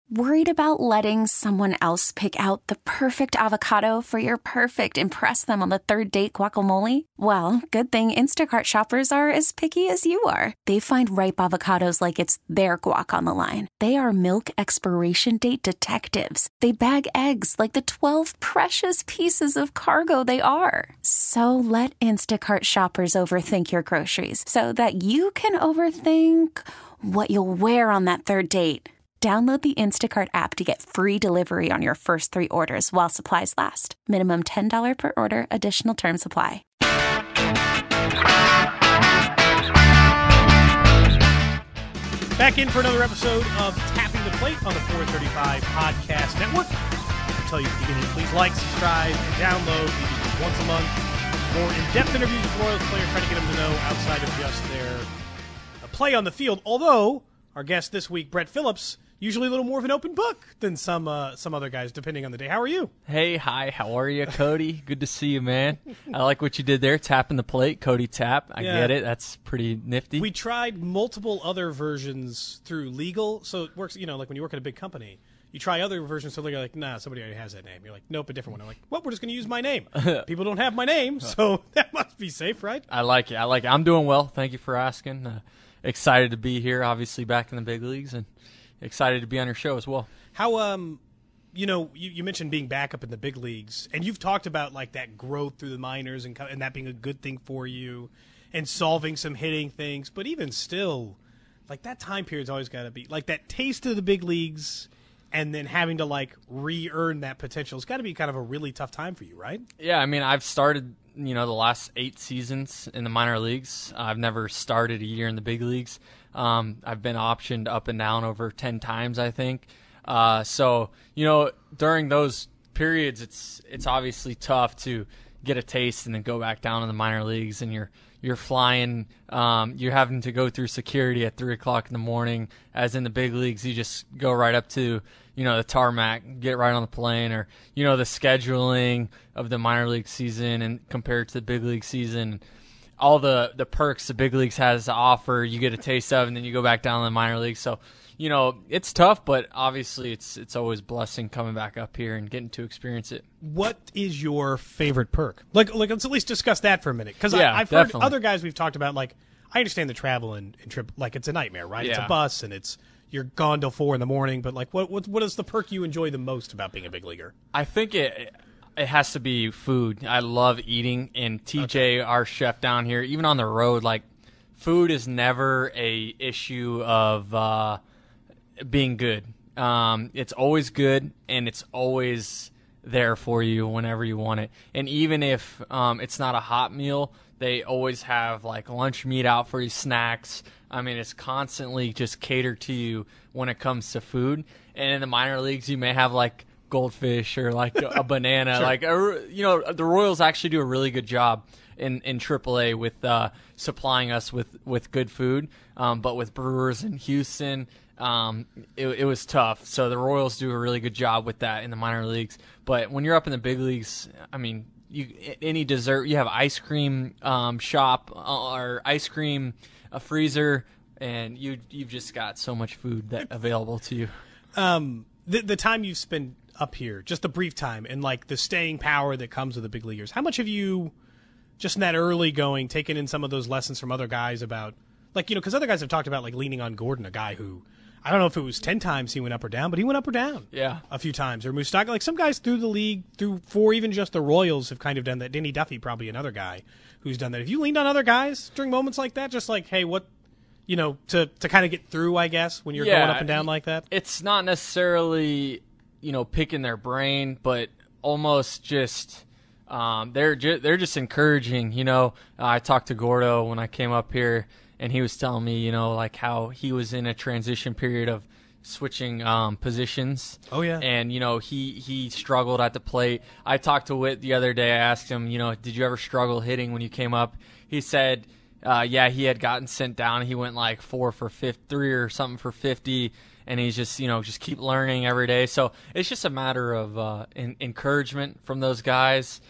Worried about letting someone else pick out the perfect avocado for your perfect impress them on the third date guacamole? Well, good thing Instacart shoppers are as picky as you are. They find ripe avocados like it's their guac on the line. They are milk expiration date detectives. They bag eggs like the 12 precious pieces of cargo they are. So let Instacart shoppers overthink your groceries so that you can overthink what you'll wear on that third date. Download the Instacart app to get free delivery on your first 3 orders while supplies last. Minimum $10 per order. Additional terms apply. Back in for another episode of Tapping the Plate on the 435 Podcast Network. I'll tell you at the beginning, please like, subscribe, and download. We do once a month. More in-depth interviews with Royals players, try to get them to know outside of just their play on the field. Although, our guest this week, Brett Phillips, usually a little more of an open book than some other guys, depending on the day. How are you? Hey, hi, how are you, Cody? Good to see you, man. I like what you did there, tapping the plate, Cody Tap. I get it. That's pretty nifty. We tried multiple other versions through legal, so it works, like when you work at a big company, you try other versions, so they're like, nah, somebody already has that name. You're like, nope, a different one. I'm like, well, we're just going to use my name. People don't have my name, so that must be safe, right? I like it. I'm doing well. Thank you for asking. Excited to be here, obviously back in the big leagues, and excited to be on your show as well. How, you mentioned being back up in the big leagues, and you've talked about like that growth through the minors and that being a good thing for you and solving some hitting things. But even still, like that time period's always got to be like that taste of the big leagues and then having to like re-earn that potential. It's got to be kind of a really tough time for you, right? Yeah, I mean, I've started, the last 8 seasons in the minor leagues. I've never started a year in the big leagues. I've been optioned up and down over 10 times, I think. So, during those periods, it's obviously tough to get a taste and then go back down in the minor leagues, and you're flying, you're having to go through security at 3 o'clock in the morning. As in the big leagues, you just go right up to, the tarmac, get right on the plane, or, the scheduling of the minor league season and compared to the big league season. All the perks the big leagues has to offer, you get a taste of, and then you go back down to the minor leagues. So, it's tough, but obviously it's always a blessing coming back up here and getting to experience it. What is your favorite perk? Like let's at least discuss that for a minute, because I've definitely heard other guys we've talked about. Like, I understand the travel and trip, like it's a nightmare, right? Yeah. It's a bus and you're gone till 4 a.m. But like, what is the perk you enjoy the most about being a big leaguer? I think it has to be food. I love eating, and TJ, our chef down here, even on the road, like food is never a issue of being good. It's always good, and it's always there for you whenever you want it. And even if it's not a hot meal, they always have like lunch meat out for you, snacks. I mean, it's constantly just catered to you when it comes to food. And in the minor leagues, you may have like goldfish or like a banana. Sure. Like, the Royals actually do a really good job in AAA with supplying us with good food. But with Brewers in Houston, it was tough. So the Royals do a really good job with that in the minor leagues. But when you're up in the big leagues, I mean, any dessert, you have ice cream shop or ice cream a freezer, and you've just got so much food that available to you. The time you've spent up here, just the brief time, and like the staying power that comes with the big leaguers, how much have you, just in that early going, taken in some of those lessons from other guys about, like, because other guys have talked about like leaning on Gordon, a guy who, I don't know if it was 10 times he went up or down, but he went up or down a few times. Or Moustakas, like some guys through the league, for even just the Royals have kind of done that. Denny Duffy, probably another guy who's done that. Have you leaned on other guys during moments like that? Just like, hey, what, to kind of get through, I guess, when you're going up and down like that? It's not necessarily, picking their brain, but almost just they're just encouraging. I talked to Gordo when I came up here, and he was telling me, like how he was in a transition period of switching positions. Oh, yeah. And, he struggled at the plate. I talked to Whit the other day. I asked him, did you ever struggle hitting when you came up? He said, he had gotten sent down. He went like 4 for 3 or something for 50, and he's just, just keep learning every day. So it's just a matter of encouragement from those guys.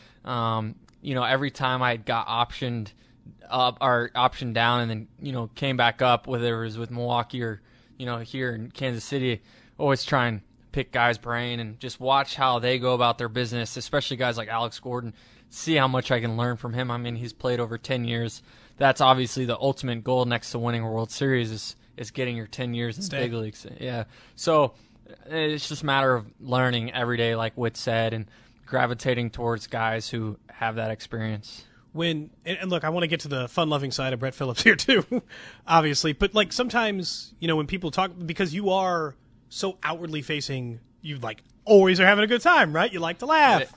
Every time I got optioned up or optioned down and then, came back up, whether it was with Milwaukee or, here in Kansas City, always try and pick guys' brain and just watch how they go about their business, especially guys like Alex Gordon, see how much I can learn from him. I mean, he's played over 10 years. That's obviously the ultimate goal next to winning a World Series is getting your 10 years in the big leagues. Yeah. So it's just a matter of learning every day, like Whit said, and gravitating towards guys who have that experience. And look, I want to get to the fun-loving side of Brett Phillips here too, obviously. But like sometimes, when people talk, because you are so outwardly facing, you like always are having a good time, right? You like to laugh.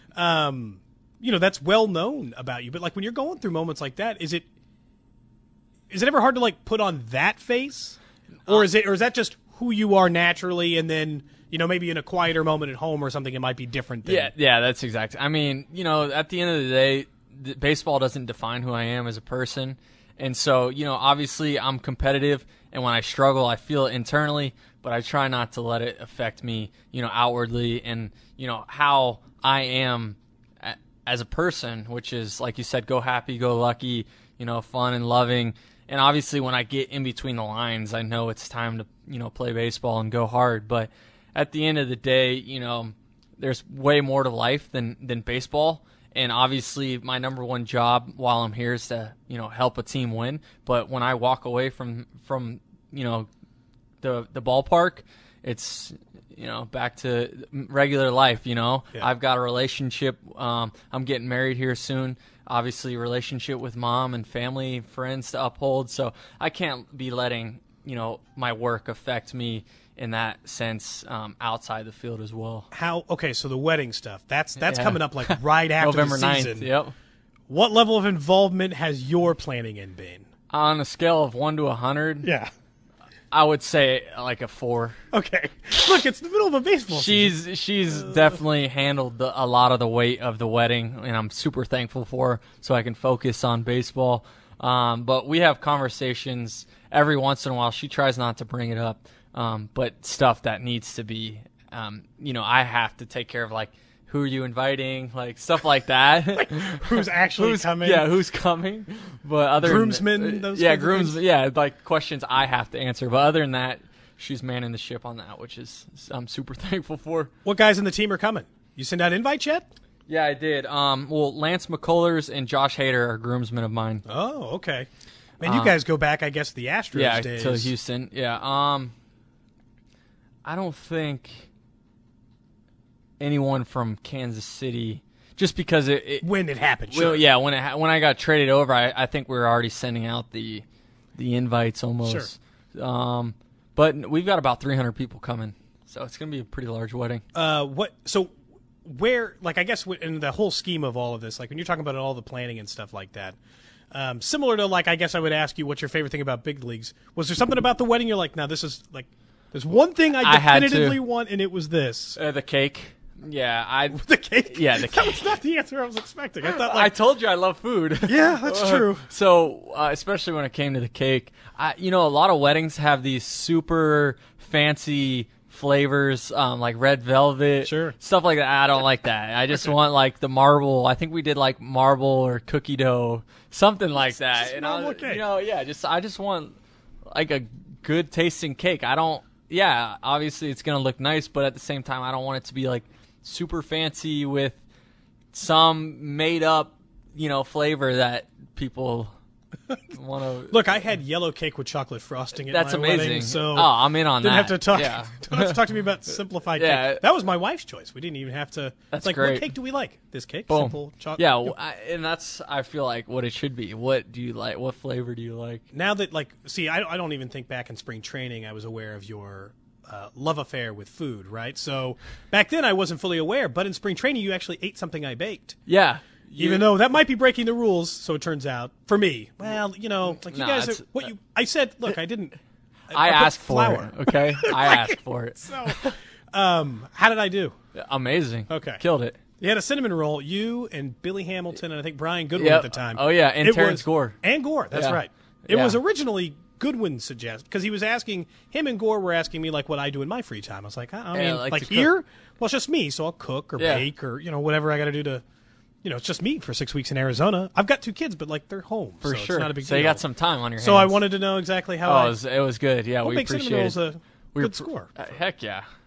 That's well known about you. But like when you're going through moments like that, is it ever hard to like put on that face, or is that just who you are naturally, and then maybe in a quieter moment at home or something, it might be different? Yeah, that's exactly. I mean, at the end of the day, baseball doesn't define who I am as a person, and so obviously I'm competitive, and when I struggle, I feel it internally, but I try not to let it affect me, outwardly, and how I am as a person, which is, like you said, go happy, go lucky, fun and loving. And obviously when I get in between the lines, I know it's time to, play baseball and go hard. But at the end of the day, there's way more to life than baseball. And obviously my number one job while I'm here is to, help a team win. But when I walk away from the ballpark, it's, back to regular life, Yeah. I've got a relationship. I'm getting married here soon. Obviously, relationship with mom and family, friends to uphold. So I can't be letting, my work affect me in that sense outside the field as well. So the wedding stuff, that's coming up like right after November the season. 9th, yep. What level of involvement has your planning been? On a scale of 1 to 100? Yeah. I would say like a 4. Okay. Look, it's the middle of a baseball season. She's definitely handled a lot of the weight of the wedding, and I'm super thankful for her, so I can focus on baseball. But we have conversations every once in a while. She tries not to bring it up, but stuff that needs to be, I have to take care of, like, who are you inviting, like stuff like that. Like, who's actually coming? Yeah, who's coming? But other groomsmen, like questions I have to answer. But other than that, she's manning the ship on that, which is I'm super thankful for. What guys in the team are coming? You send out invites yet? Yeah, I did. Lance McCullers and Josh Hader are groomsmen of mine. Oh, okay. Man, you guys go back, I guess, the Astros days. Yeah, to Houston. Yeah. I don't think anyone from Kansas City, just because when it happened. Sure. Well, yeah, when I got traded over, I think we were already sending out the invites almost. Sure. But we've got about 300 people coming, so it's going to be a pretty large wedding. Where, like, I guess in the whole scheme of all of this, like when you're talking about all the planning and stuff like that, similar to, like, I guess I would ask you what's your favorite thing about big leagues. Was there something about the wedding you're like, now this is like, there's one thing I definitively want, and it was this. The cake. Yeah, the cake. Yeah, the cake. That was not the answer I was expecting. I thought, I told you I love food. Yeah, that's true. So, especially when it came to the cake, a lot of weddings have these super fancy flavors, like red velvet, sure, stuff like that. I don't like that. I just want like the marble. I think we did like marble or cookie dough, something like that. Just normal cake. I just want like a good tasting cake. I don't. Yeah, obviously it's gonna look nice, but at the same time, I don't want it to be like super fancy with some made up, flavor that people want to. Look, I had yellow cake with chocolate frosting at That's my amazing. wedding, so I'm in on didn't that. Have to talk. Yeah. Don't have to talk to me about simplified cake. That was my wife's choice. We didn't even have to. That's like, great. What cake do we like? This cake, Boom. simple chocolate. Yeah, and that's I feel like what it should be. What do you like? What flavor do you like? Now that I don't even think back in spring training I was aware of your love affair with food, right? So back then I wasn't fully aware, but in spring training you actually ate something I baked. Yeah. Even though that might be breaking the rules, so it turns out for me. Well, I said, look, I didn't. I asked for flour. it. Okay, I asked for it. So, how did I do? Amazing. Okay, killed it. You had a cinnamon roll. You and Billy Hamilton and I think Brian Goodwin at the time. Oh yeah, and Terrence Gore. And Gore. That's right. It was originally Goodwin suggested because he was asking him and Gore were asking me like what I do in my free time. I was like, I mean, like here, well, it's just me, so I'll cook or bake or whatever I got to do to. It's just me for 6 weeks in Arizona. I've got 2 kids, but like they're home, for so sure. It's not a big deal. So you got some time on your hands. So I wanted to know exactly how. It was good. Yeah, we appreciate it. Good score. Heck yeah.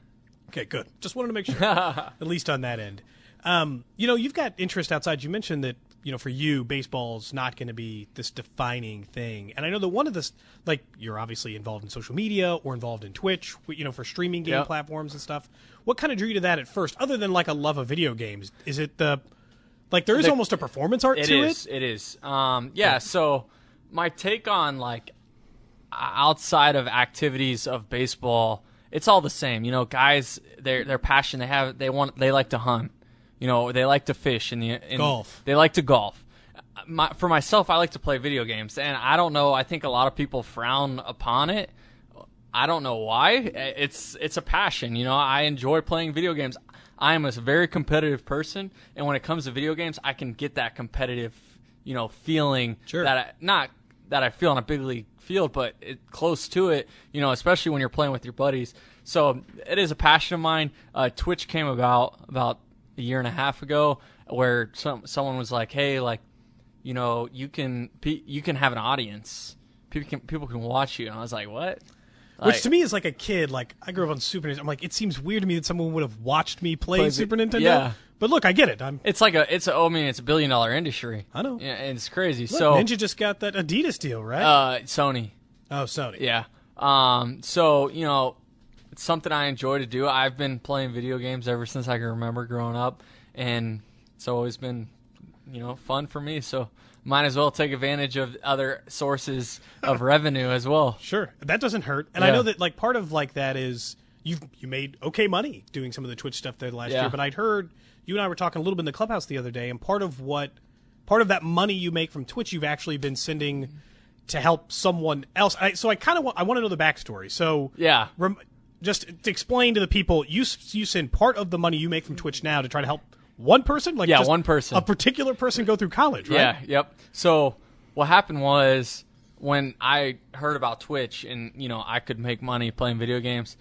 Okay, good. Just wanted to make sure, at least on that end. You've got interest outside. You mentioned that, for you, baseball's not going to be this defining thing. And I know that one of this, like, you're obviously involved in social media or involved in Twitch, for streaming game platforms and stuff. What kind of drew you to that at first, other than, like, a love of video games? Is it there is almost a performance art to it? It is. So my take on, like, outside of activities of baseball, it's all the same. Guys, their passion, they like to hunt. They like to fish and golf. They like to golf. For myself, I like to play video games, and I don't know. I think a lot of people frown upon it. I don't know why. It's a passion. I enjoy playing video games. I am a very competitive person, and when it comes to video games, I can get that competitive, feeling not that I feel on a big league field, but close to it. Especially when you're playing with your buddies. So it is a passion of mine. Twitch came about a year and a half ago, where someone was like, "Hey, like, you can have an audience. People can watch you." And I was like, "What?" Which to me is like a kid. Like, I grew up on Super Nintendo. I'm like, it seems weird to me that someone would have watched me play Super Nintendo. Yeah. But look, I get it. It's a $1 billion industry. I know. Yeah, and it's crazy. Look, so Ninja just got that Adidas deal, right? Sony. Oh, Sony. Yeah. It's something I enjoy to do. I've been playing video games ever since I can remember growing up, and it's always been, fun for me. So might as well take advantage of other sources of revenue as well. Sure, that doesn't hurt. And I know that, like, part of like that is you made okay money doing some of the Twitch stuff there last year. But I'd heard you and I were talking a little bit in the clubhouse the other day, and part of that money you make from Twitch, you've actually been sending to help someone else. I want to know the backstory. So yeah. Just to explain to the people, you send part of the money you make from Twitch now to try to help one person? Like, just one person. A particular person go through college, right? Yeah, yep. So what happened was, when I heard about Twitch and, I could make money playing video games,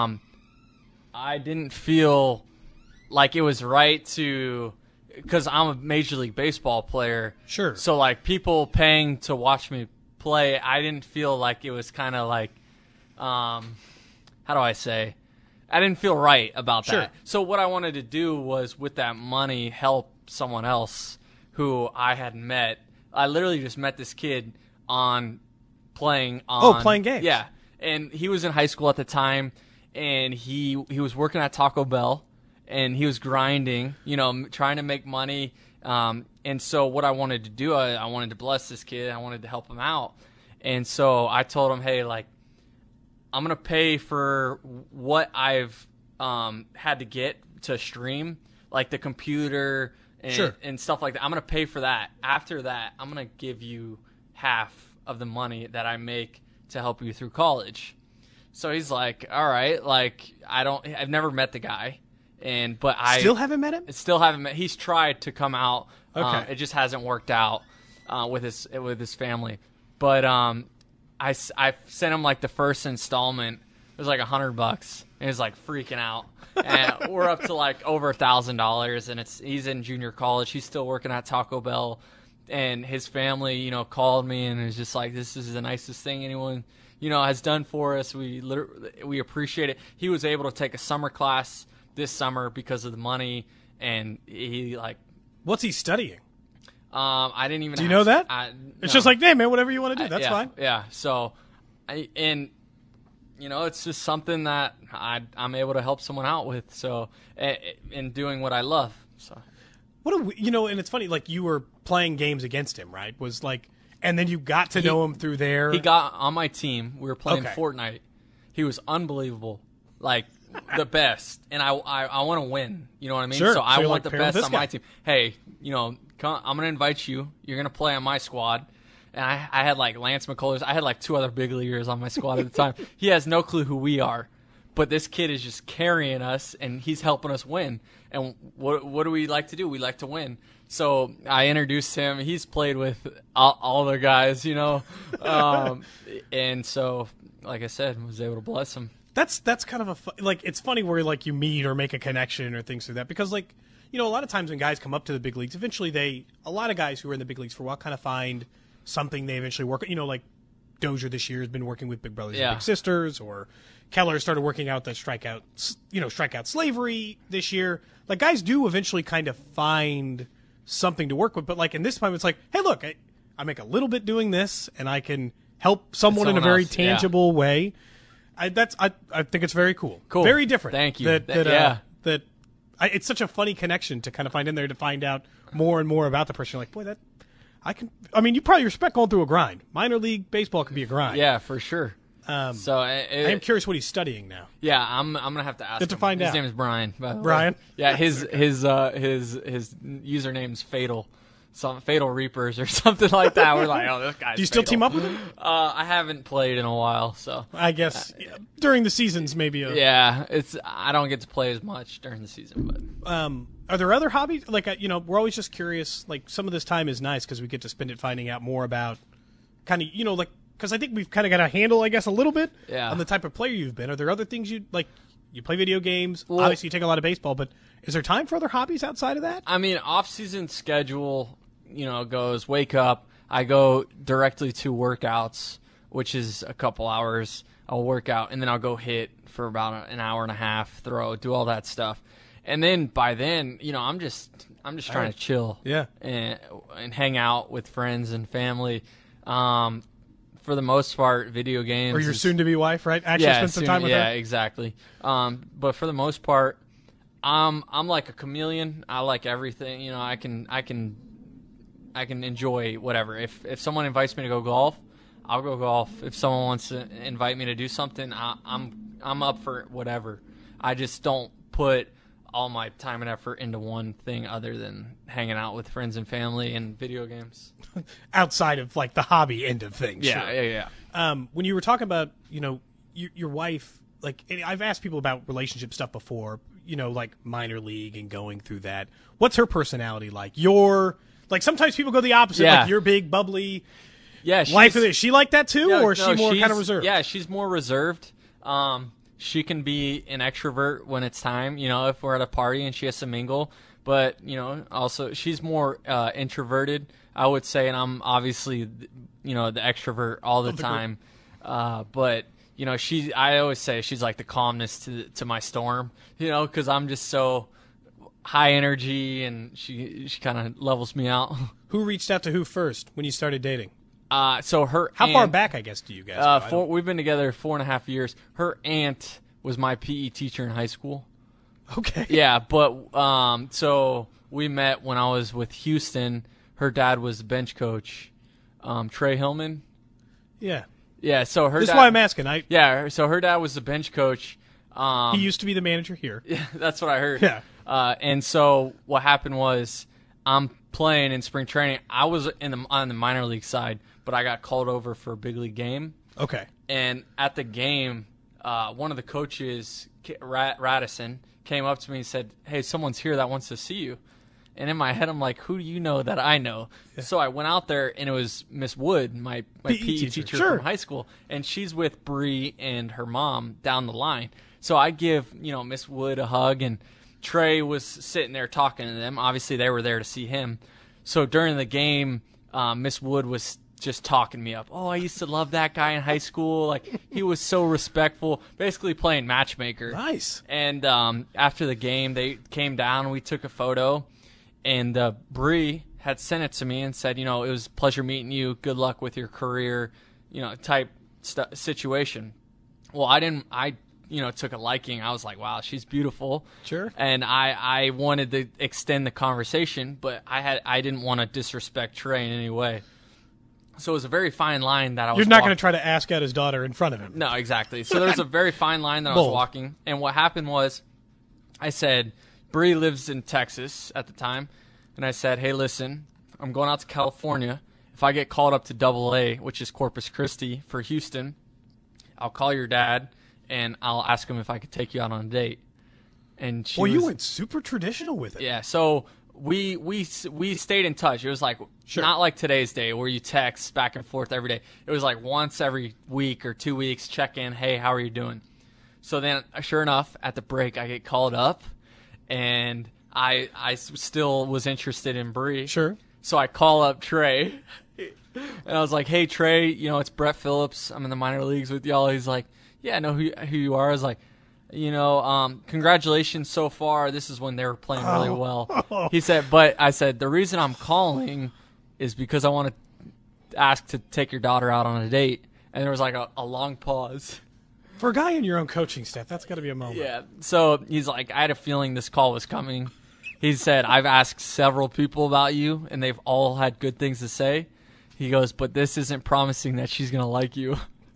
I didn't feel like it was right to, because I'm a Major League Baseball player. Sure. So, like, people paying to watch me play, I didn't feel like it was kind of like, how do I say? I didn't feel right about that. Sure. So what I wanted to do was, with that money, help someone else who I had met. I literally just met this kid playing games. Yeah. And he was in high school at the time, and he was working at Taco Bell, and he was grinding, trying to make money. And so what I wanted to do, I wanted to bless this kid. I wanted to help him out. And so I told him, hey, like, I'm going to pay for what I've had to get to stream, like the computer and stuff like that. I'm going to pay for that. After that, I'm going to give you half of the money that I make to help you through college. So he's like, all right, like, I've never met the guy. But I still haven't met him? Still haven't met. He's tried to come out. Okay. It just hasn't worked out with his family. But I sent him like the first installment. It was like $100, and he's like freaking out. And we're up to like over $1,000, and he's in junior college. He's still working at Taco Bell, and his family, called me and was just like, "This is the nicest thing anyone, has done for us. We appreciate it." He was able to take a summer class this summer because of the money, and he like. What's he studying? I didn't even. Do you know that? It's just like, hey man, whatever you want to do, that's fine. Yeah. So, it's just something that I'm able to help someone out with. So, in doing what I love. So, and it's funny, like, you were playing games against him, right? Was like, and then you got to know him through there. He got on my team. We were playing Fortnite. He was unbelievable, like the best, and I want to win. You know what I mean? Sure. So I want like, the best on my team. Hey, I'm going to invite you. You're going to play on my squad. And I had like Lance McCullers. I had like 2 other big leaguers on my squad at the time. He has no clue who we are. But this kid is just carrying us, and he's helping us win. And what do we like to do? We like to win. So I introduced him. He's played with all the guys, and so, like I said, was able to bless him. That's kind of it's funny where like you meet or make a connection or things like that, because like, a lot of times when guys come up to the big leagues, eventually a lot of guys who are in the big leagues for a while kind of find something they eventually work. Like Dozier this year has been working with Big Brothers and Big Sisters, or Keller started working out the strikeout slavery this year. Like, guys do eventually kind of find something to work with, but like in this time, it's like, hey, look, I make a little bit doing this, and I can help someone in a very tangible way. I think it's very cool. Very different. Thank you. It's such a funny connection to kind of find in there to find out more and more about the person. You're like, boy, you probably respect going through a grind. Minor league baseball can be a grind. Yeah, for sure. I am curious what he's studying now. Yeah, I'm gonna have to ask him. To find out. His name is Brian. Brian. Yeah, his username's Fatal Reapers or something like that. We're like, oh, this guy's. Do you still team up with him? I haven't played in a while, so I guess during the seasons maybe. I don't get to play as much during the season, but. Are there other hobbies? Like, we're always just curious. Like, some of this time is nice because we get to spend it finding out more about kind of, because I think we've kind of got a handle, I guess, a little bit on the type of player you've been. Are there other things you play video games? Well, obviously, you take a lot of baseball, but is there time for other hobbies outside of that? I mean, off-season schedule, goes wake up. I go directly to workouts, which is a couple hours. I'll work out, and then I'll go hit for about an hour and a half, do all that stuff. And then by then, I'm just trying to chill, and hang out with friends and family. For the most part, video games. Or your soon-to-be wife, right? Actually, spend some time with her. Yeah, exactly. But for the most part, I'm like a chameleon. I like everything. I can enjoy whatever. If someone invites me to go golf, I'll go golf. If someone wants to invite me to do something, I'm up for whatever. I just don't put all my time and effort into one thing other than hanging out with friends and family and video games. Outside of like the hobby end of things. Yeah. When you were talking about, your wife, like, I've asked people about relationship stuff before, like minor league and going through that. What's her personality like? Sometimes people go the opposite, like you're big, bubbly. Yeah. Wife, is she like that too, or is she more kind of reserved? Yeah, she's more reserved. She can be an extrovert when it's time, if we're at a party and she has to mingle. But, also she's more introverted, I would say, and I'm obviously, the extrovert all the time. But, I always say she's like the calmness to my storm, because I'm just so high energy, and she kind of levels me out. Who reached out to who first when you started dating? How far back, I guess, do you guys go? We've been together 4.5 years. Her aunt was my PE teacher in high school. Okay. Yeah, but so we met when I was with Houston. Her dad was the bench coach, Trey Hillman. Yeah. Yeah, so her This dad, is why I'm asking. So her dad was the bench coach. He used to be the manager here. Yeah, that's what I heard. Yeah. And so what happened was I'm playing in spring training. I was on the minor league side, but I got called over for a big league game. Okay. And at the game, one of the coaches, Radisson, came up to me and said, "Hey, someone's here that wants to see you." And in my head, I'm like, who do you know that I know? Yeah. So I went out there, and it was Miss Wood, my PE teacher from high school. And she's with Bree and her mom down the line. So I give, Miss Wood a hug, and Trey was sitting there talking to them. Obviously, they were there to see him. So during the game, Miss Wood was just talking me up. Oh, I used to love that guy in high school. Like, he was so respectful, basically playing matchmaker. Nice. And after the game, they came down, and we took a photo. And Bree had sent it to me and said, it was a pleasure meeting you. Good luck with your career, type situation. Well, I took a liking. I was like, wow, she's beautiful. Sure. And I wanted to extend the conversation, but I didn't want to disrespect Trey in any way. So it was a very fine line that I was You're not going to try to ask out his daughter in front of him. No, exactly. So there was a very fine line that I was walking. And what happened was I said, Bree lives in Texas at the time, and I said, hey, listen, I'm going out to California. If I get called up to AA, which is Corpus Christi for Houston, I'll call your dad, and I'll ask him if I could take you out on a date. And you went super traditional with it. Yeah, so we stayed in touch. It was like not like today's day where you text back and forth every day. It was like once every week or 2 weeks, check in, hey, how are you doing? So then, sure enough, at the break, I get called up. And I still was interested in Bree. Sure. So I call up Trey. And I was like, hey, Trey, it's Brett Phillips. I'm in the minor leagues with y'all. He's like, yeah, I know who you are. I was like, congratulations so far. This is when they were playing really well. He said, but I said, the reason I'm calling is because I want to ask to take your daughter out on a date. And there was like a long pause. For a guy in your own coaching staff, that's got to be a moment. Yeah. So he's like, I had a feeling this call was coming. He said, I've asked several people about you, and they've all had good things to say. He goes, but this isn't promising that she's going to like you.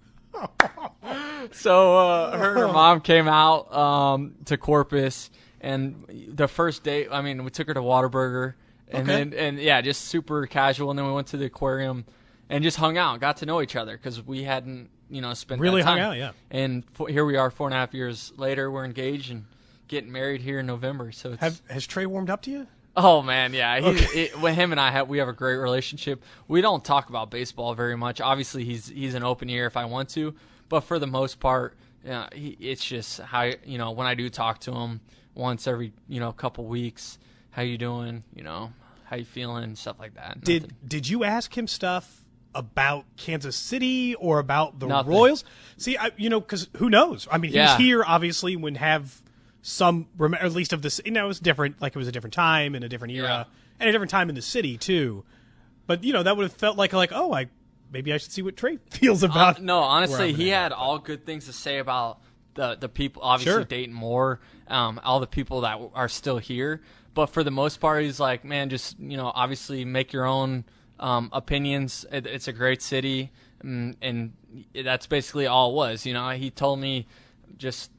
So her and her mom came out to Corpus, and the first date, I mean, we took her to Whataburger, and just super casual. And then we went to the aquarium and just hung out, got to know each other because we hadn't, spent really that time. Hung out, yeah. And here we are 4.5 years later. We're engaged and getting married here in November. So has Trey warmed up to you? Oh man, yeah. With him and I we have a great relationship. We don't talk about baseball very much. Obviously, he's an open ear if I want to, but for the most part, it's just how when I do talk to him once every couple weeks, how you doing? How you feeling? Stuff like that. Did you ask him stuff about Kansas City or about the Nothing. Royals? See, because who knows? I mean, he was here obviously when some, at least of this, it was different. Like it was a different time and a different era and a different time in the city too. But that would have felt like maybe I should see what Trey feels about. No, honestly, he had all good things to say about the people. Obviously, Sure. Dayton Moore, all the people that are still here. But for the most part, he's like, man, just obviously make your own opinions. It's a great city, and that's basically all it was. He told me just.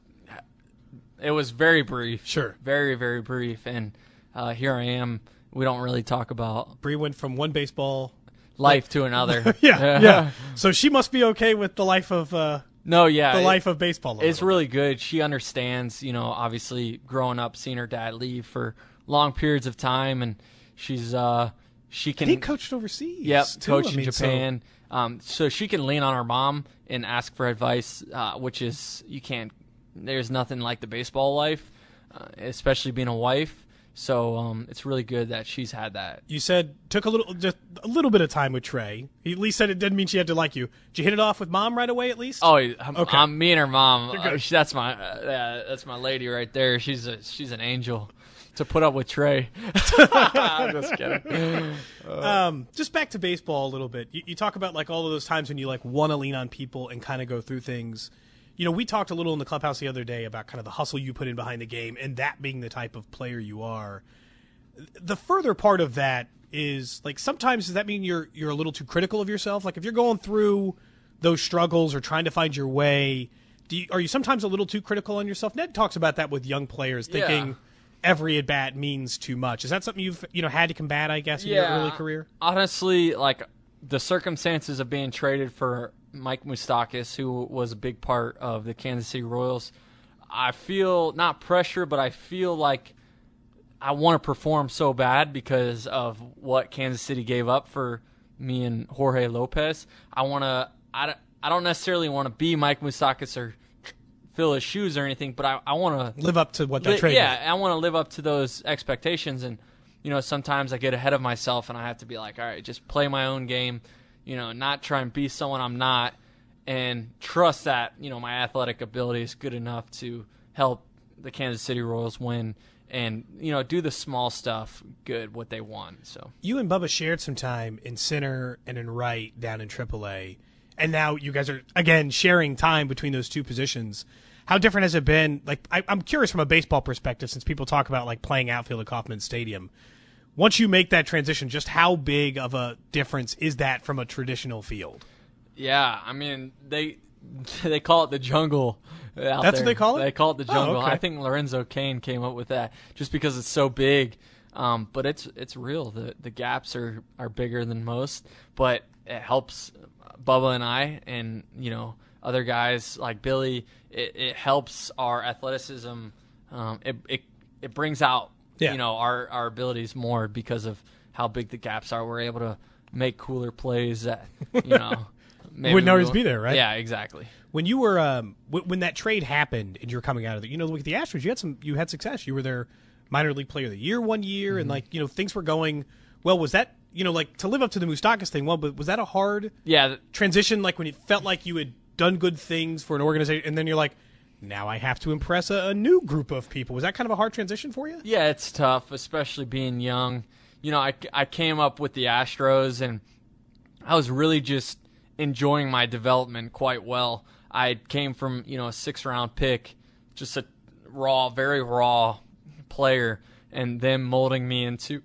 It was very brief. Sure. Very, very brief. And here I am. We don't really talk about Bree went from one baseball life to another. yeah. So she must be okay with the life of life of baseball. It's really good. She understands, obviously growing up, seeing her dad leave for long periods of time, and she's she can. And he coached overseas. Yep, too. coached in Japan. So she can lean on her mom and ask for advice, which is you can't. There's nothing like the baseball life, especially being a wife. So it's really good that she's had that. You said just a little bit of time with Trey. He at least said it didn't mean she had to like you. Did you hit it off with Mom right away at least? Oh, okay. Me and her mom. That's my lady right there. She's an angel to put up with Trey. I'm just kidding. Just back to baseball a little bit. You talk about all of those times when you want to lean on people and kind of go through things. We talked a little in the clubhouse the other day about kind of the hustle you put in behind the game and that being the type of player you are. The further part of that is, sometimes does that mean you're a little too critical of yourself? If you're going through those struggles or trying to find your way, are you sometimes a little too critical on yourself? Ned talks about that with young players, thinking every at-bat means too much. Is that something you've had to combat, I guess, in your early career? Honestly, the circumstances of being traded for Mike Moustakas, who was a big part of the Kansas City Royals, I feel not pressure, but I feel like I want to perform so bad because of what Kansas City gave up for me and Jorge Lopez. I don't necessarily want to be Mike Moustakas or fill his shoes or anything, but I want to live up to what that trade. Yeah, I want to live up to those expectations, and sometimes I get ahead of myself and I have to be like, all right, just play my own game. Not try and be someone I'm not, and trust that, my athletic ability is good enough to help the Kansas City Royals win and, do the small stuff good, what they want. So you and Bubba shared some time in center and in right down in AAA, and now you guys are, again, sharing time between those two positions. How different has it been? I'm curious from a baseball perspective, since people talk about, playing outfield at Kauffman Stadium. Once you make that transition, just how big of a difference is that from a traditional field? Yeah, I mean, they call it the jungle out That's there. What they call it? They call it the jungle. Oh, okay. I think Lorenzo Cain came up with that just because it's so big. But it's real. The gaps are bigger than most, but it helps Bubba and I and, other guys like Billy. It helps our athleticism. It brings out our abilities more because of how big the gaps are. We're able to make cooler plays that maybe wouldn't always be there, right? Yeah, exactly. When you were when that trade happened and you were coming out of it, with the Astros, you had success. You were their minor league player of the year one year, and things were going well. Was that to live up to the Moustakas thing? Well, but was that a hard transition? When it felt like you had done good things for an organization, and then you're like, now I have to impress a new group of people. Was that kind of a hard transition for you? Yeah, it's tough, especially being young. I came up with the Astros, and I was really just enjoying my development quite well. I came from, a 6th-round pick, just a very raw player, and them molding me into,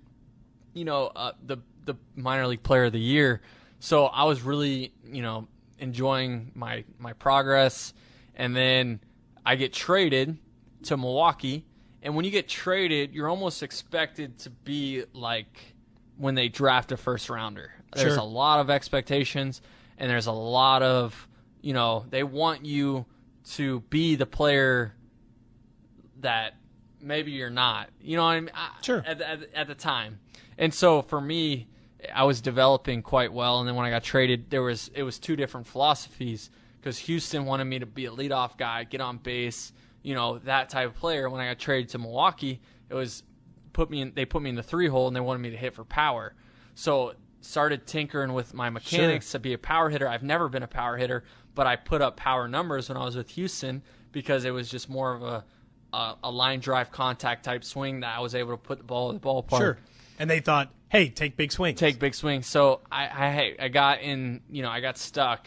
the minor league player of the year. So I was really, enjoying my progress. And then I get traded to Milwaukee. And when you get traded, you're almost expected to be like when they draft a first-rounder. There's a lot of expectations, and there's a lot of, they want you to be the player that maybe you're not. You know what I mean? Sure. At the time. And so for me, I was developing quite well, and then when I got traded, it was two different philosophies, because Houston wanted me to be a leadoff guy, get on base, that type of player. When I got traded to Milwaukee, it was they put me in the 3-hole, and they wanted me to hit for power. So started tinkering with my mechanics to be a power hitter. I've never been a power hitter, but I put up power numbers when I was with Houston because it was just more of a line drive contact type swing that I was able to put the ball in the ballpark. Sure. And they thought, hey, take big swings. Take big swings. So I got in, I got stuck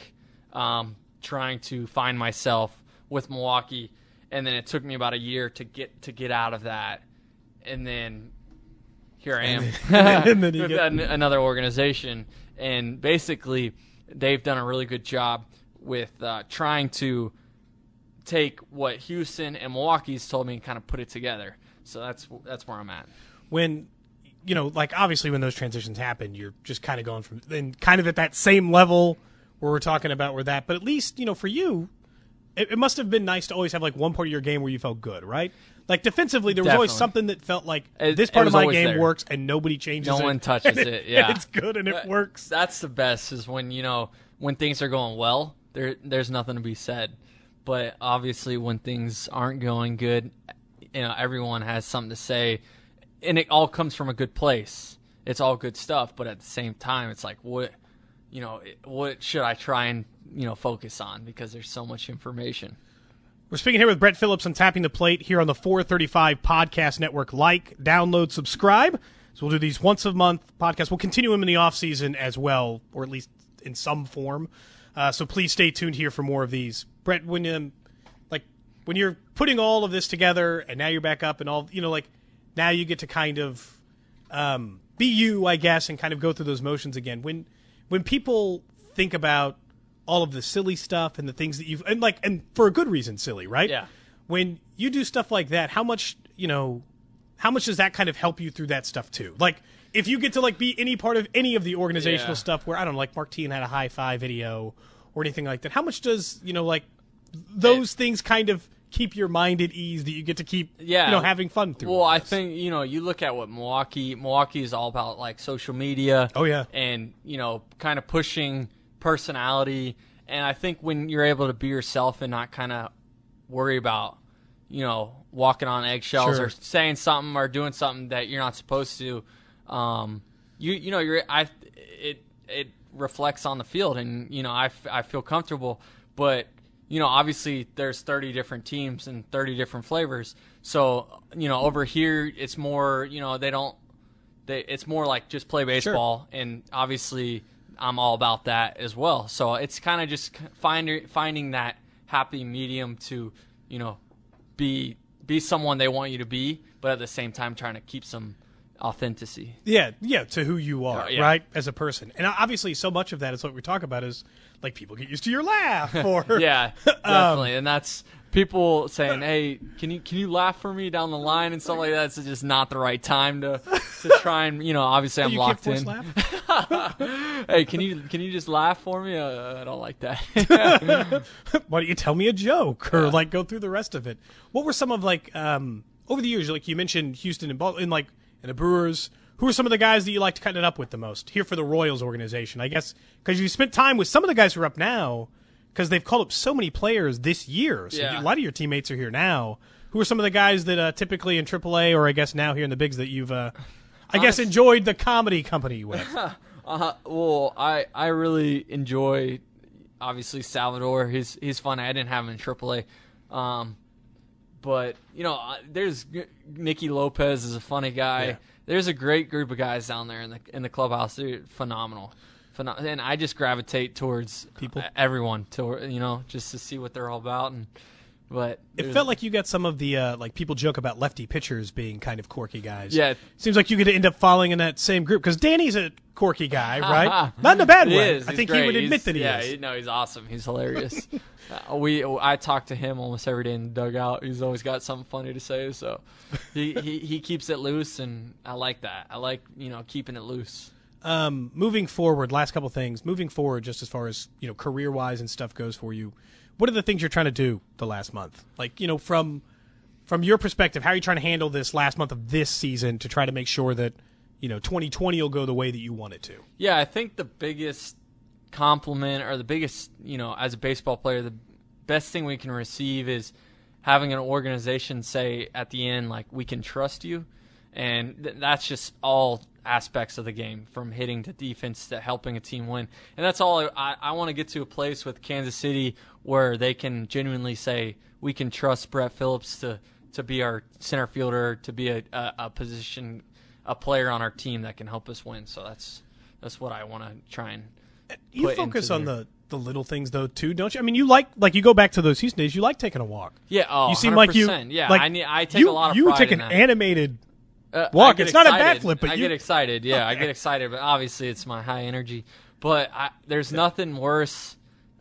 trying to find myself with Milwaukee, and then it took me about a year to get out of that, and then here I am and then with another organization, and basically they've done a really good job with trying to take what Houston and Milwaukee's told me and kind of put it together. So that's where I'm at. When obviously when those transitions happen, you're just kind of going from then kind of at that same level where we're talking about where that, but at least, for you, it must have been nice to always have like one part of your game where you felt good, right? Like defensively, there was always something that felt like this part of my game works and nobody changes it. No one touches it. Yeah. And it's good and it works. That's the best is when, when things are going well, there's nothing to be said. But obviously when things aren't going good, everyone has something to say. And it all comes from a good place. It's all good stuff, but at the same time, it's like, what should I try and, focus on? Because there's so much information. We're speaking here with Brett Phillips on Tapping the Plate here on the 435 Podcast Network. Like, download, subscribe. So we'll do these once a month podcasts. We'll continue them in the off season as well, or at least in some form. So please stay tuned here for more of these. Brett, when you're putting all of this together and now you're back up and all, now you get to kind of be you, I guess, and kind of go through those motions again. When people think about all of the silly stuff and the things that and for a good reason, silly, right? Yeah. When you do stuff like that, how much does that kind of help you through that stuff too? Like, if you get to be any part of any of the organizational stuff where, I don't know, like Martine had a high five video or anything like that, how much does, those things kind of keep your mind at ease that you get to keep, having fun through? Well, I think, you look at what Milwaukee is all about, like social media. Oh, yeah. And, kind of pushing personality. And I think when you're able to be yourself and not kind of worry about, walking on eggshells or saying something or doing something that you're not supposed to, it reflects on the field, and, I feel comfortable. But, obviously there's 30 different teams and 30 different flavors. So, over here it's more, it's more like just play baseball. Sure. And obviously I'm all about that as well. So it's kind of just finding that happy medium to, be someone they want you to be, but at the same time trying to keep some authenticity. Yeah, to who you are, right, as a person. And obviously so much of that is what we talk about is, like, people get used to your laugh. Or yeah, definitely. And that's people saying, hey, can you laugh for me down the line and stuff like that. It's just not the right time to try and, obviously I'm locked in. Hey, can you just laugh for me? I don't like that. Why don't you tell me a joke or go through the rest of it? What were some of over the years, like you mentioned Houston and the Brewers, who are some of the guys that you like to cut it up with the most here for the Royals organization? I guess because you spent time with some of the guys who are up now, because they've called up so many players this year. So a lot of your teammates are here now. Who are some of the guys that typically in AAA, or I guess now here in the Bigs, that you've, enjoyed the comedy company with? Well, I really enjoy, obviously Salvador, he's funny. I didn't have him in AAA. But, there's Nicky Lopez is a funny guy. Yeah. There's a great group of guys down there in the clubhouse. They're phenomenal. And I just gravitate towards people, everyone, just to see what they're all about. But it felt like you got some of the like people joke about lefty pitchers being kind of quirky guys. Yeah, seems like you could end up falling in that same group because Danny's a quirky guy, right? Not in a bad way. I think he would admit that he is. Yeah, no, he's awesome. He's hilarious. I talk to him almost every day in the dugout. He's always got something funny to say, so he keeps it loose, and I like that. I like keeping it loose. Moving forward, last couple things. Moving forward, just as far as career wise and stuff goes for you, what are the things you're trying to do the last month? Like from your perspective, how are you trying to handle this last month of this season to try to make sure that 2020 will go the way that you want it to? Yeah, I think the biggest compliment or the biggest, as a baseball player, the best thing we can receive is having an organization say at the end, like, we can trust you. And that's just all aspects of the game, from hitting to defense to helping a team win. And that's all I want to get to, a place with Kansas City where they can genuinely say, we can trust Brett Phillips to be our center fielder, to be a player on our team that can help us win. So that's what I want to try and you focus on the little things though too, don't you? I mean, you like you go back to those Houston days. You like taking a walk. Yeah, you seem 100%. like you. Yeah, like, I take a lot of pride in that. You take an animated walk. It's not a backflip, but I get excited. Yeah, okay. I get excited, but obviously it's my high energy. But there's nothing worse,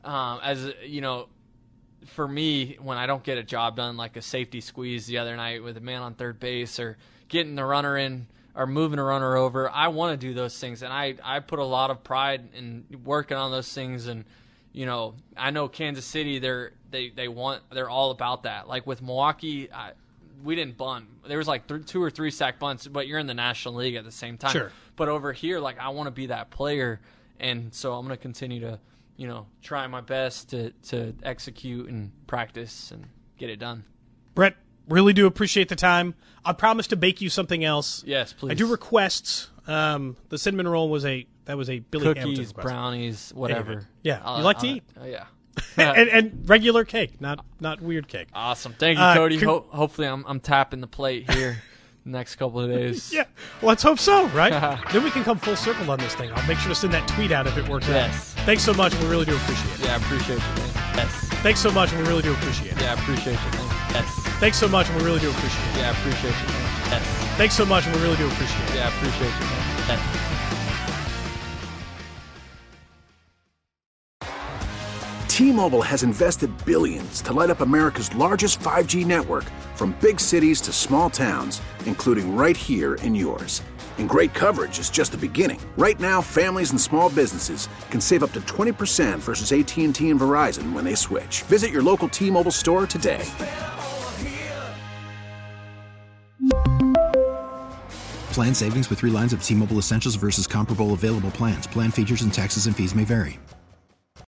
for me, when I don't get a job done, like a safety squeeze the other night with a man on third base, or getting the runner in, or moving a runner over. I want to do those things, and I put a lot of pride in working on those things. And I know Kansas City, they're all about that. Like with Milwaukee, we didn't bunt. There was like 2 or 3 sack bunts, but you're in the National League at the same time. Sure. But over here, like, I want to be that player, and so I'm going to continue to try my best to execute and practice and get it done. Brett, really do appreciate the time. I promise to bake you something else. Yes, please. I do requests. The cinnamon roll was a Billy Cookies, Hamilton request. Brownies, whatever. Yeah, you like to eat. Yeah. and regular cake, not weird cake. Awesome. Thank you, Cody. Hopefully I'm tapping the plate here the next couple of days. Yeah. Well, let's hope so, right? Then we can come full circle on this thing. I'll make sure to send that tweet out if it works out. Yes. Thanks so much. We really do appreciate it. Yeah, I appreciate you, man. Yes. Thanks so much, and we really do appreciate it. Yeah, I appreciate you, man. Yes. Thanks so much, and we really do appreciate it. Yeah, I appreciate you, man. Yes. Thanks so much, and we really do appreciate it. Yeah, I appreciate you, man. Yes. T-Mobile has invested billions to light up America's largest 5G network, from big cities to small towns, including right here in yours. And great coverage is just the beginning. Right now, families and small businesses can save up to 20% versus AT&T and Verizon when they switch. Visit your local T-Mobile store today. Plan savings with 3 lines of T-Mobile Essentials versus comparable available plans. Plan features and taxes and fees may vary.